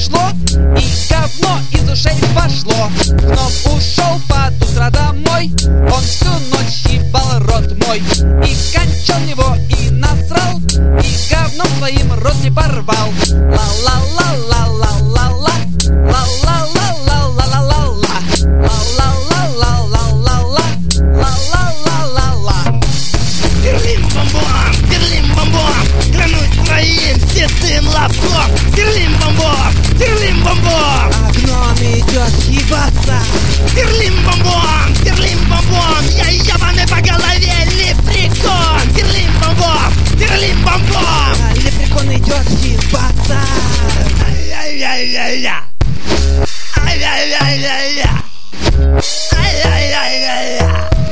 прошло, и говно из ушей пошло. Гном ушел под утро домой, он всю ночь ебал рот мой. И кончал его, и насрал, и говном своим рот не порвал. Ла-ла-ла-ла-ла-ла-ла, ла-ла-ла-ла-ла-ла-ла, ла-ла-ла-ла-ла-ла-ла, ла-ла-ла-ла-ла. Терлим-бомбом, терлим-бомбом, клянусь твоим седым лобком. Терлим-бомбом, терлим-бомбом, А гном идет ебаться. терлим-бомбом, терлим-бомбом, я ебаный по голове лепрекон. Терлим-бомбом, терлим-бомбом. А лепрекон идет ебаться. Ай-яй-яй-я, ай-яй-яй-я-я, ай-яй-яй-я-я.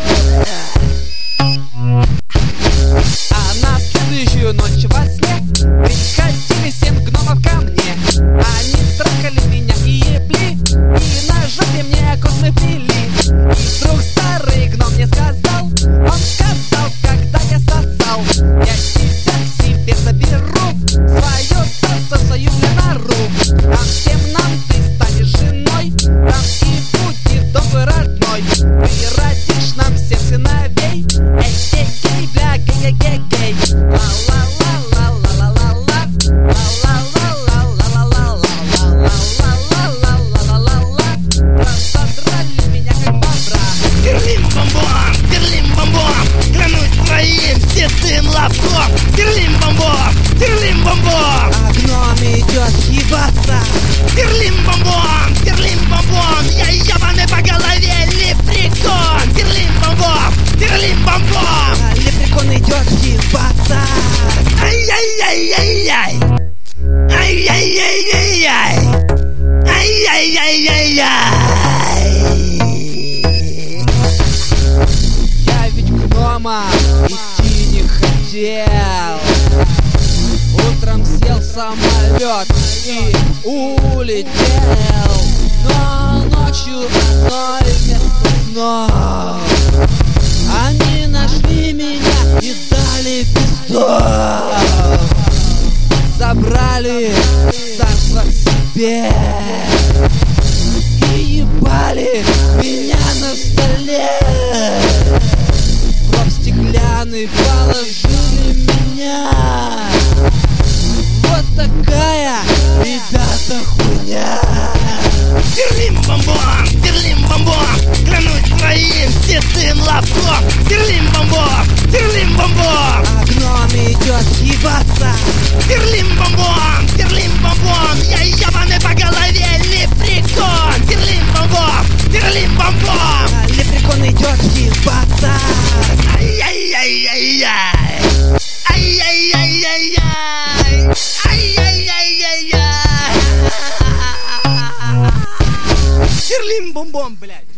А на следующую ночь во сне приходили 7 гномов ко мне. Они трахали меня и ебли, и на жопе мне космы плели. И вдруг старый гном мне сказал, он сказал, когда я сосал: я тебя к себе заберу, свою сосу, свою мне нору. Там всем нам ты станешь женой, там и будет дом твой родной. Ты родишь нам всех сыновей, эй-гей-гей, бля, гей-гей-гей-гей. Ла-ла-ла-ла-ла-ла-ла-ла, ла-ла-ла-ла-ла-ла-ла-ла-ла-ла-ла-ла-ла. Разодрали меня как бобра. Терлим-бомбом, терлим-бомбом, клянусь твоим седым лобком. Терлим-бомбом, терлим-бомбом, А гном идет ебаться. терлим-бомбом, терлим-бомбом, я ебаный по голове лепрекон. Терлим-бомбом, терлим-бомбом. А лепрекон идет ебаться. Ай-яй-яй-яй-яй, ай-яй-яй-яй-яй, ай-яй-яй-яй-яй. Я ведь к гномам идти не хотел. Утром сел в самолет и улетел. Но ночью одной вместо снов они нашли меня и дали пиздов. Забрали царство к себе и ебали меня на столе. В гроб стеклянный положили меня. Вот такая, ребята, хуйня. Терлим-бомбом, терлим-бомбом, клянусь твоим седым лобком. Терлим-бомбом, терлим-бомбом, А гном идет ебаться. терлим-бомбом, терлим-бомбом, я ебаный по голове лепрекон. Терлим-бомбом, терлим-бомбом. А лепрекон идет ебаться. Ай-яй-яй-яй-яй, ай-яй-яй-яй-яй, ай-яй-яй-яй-яй. Терлим-бомбом, блядь.